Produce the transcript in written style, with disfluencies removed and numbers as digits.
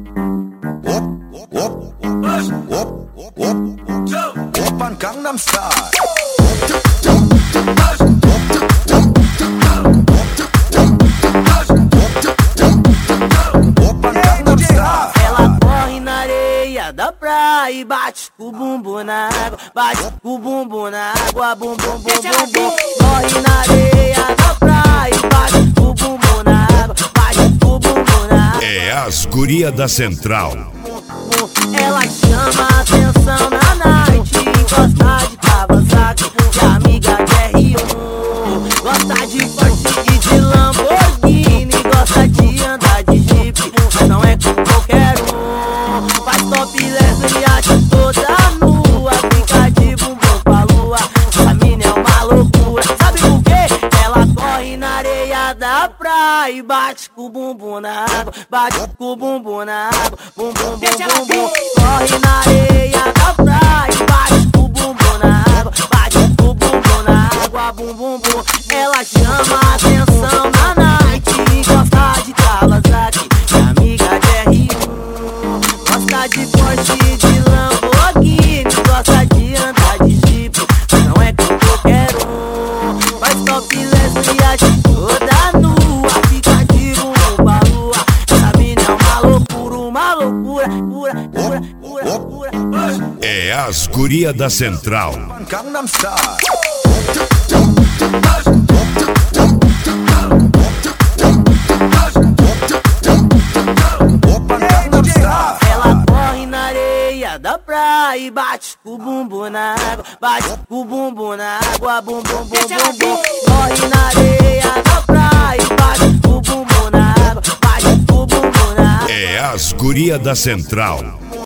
Oppan Gangnam Style. Ela corre na areia da praia e bate o bumbum na água, bate o bumbum na água, bum bum bum bum bum. Corre na areia da praia e bate o bumbum na água, bate o bumbum na água. É as guria da Central. Ela chama a atenção na night, gosta de Kawasaki, de amiga de R1, gosta de Porsche e de Lamborghini, gosta de andar de Jeep, mas não é com qualquer um. Faz topless e arte toda nua, fica de bumbum pra lua, essa mina é uma loucura. Sabe por quê? Ela corre na areia da praia e bate com o bumbum na água, bate com o bumbum na água, bum bum bum bum bum. Corre na areia da praia e bate com o bumbum na água, bate com o bumbum na água, bum bum bum. Ela chama a atenção na night, gosta de Kawasaki, de amiga de R1, gosta de Porsche e de Lamborghini, gosta de andar de Jeep, mas não é com qualquer um. Faz topless e arte toda nua, fica de bumbum pra lua, essa mina é uma loucura, uma loucura, pura, pura, pura, pura. É as guria da Central. Gangnam Style. Ela corre na areia da praia e bate o bumbum na água, bate o bumbum na água, bum bum bum bum bum. Corre na areia da praia e bate o bumbum na água, bate o bumbum na água. É as guria da Central.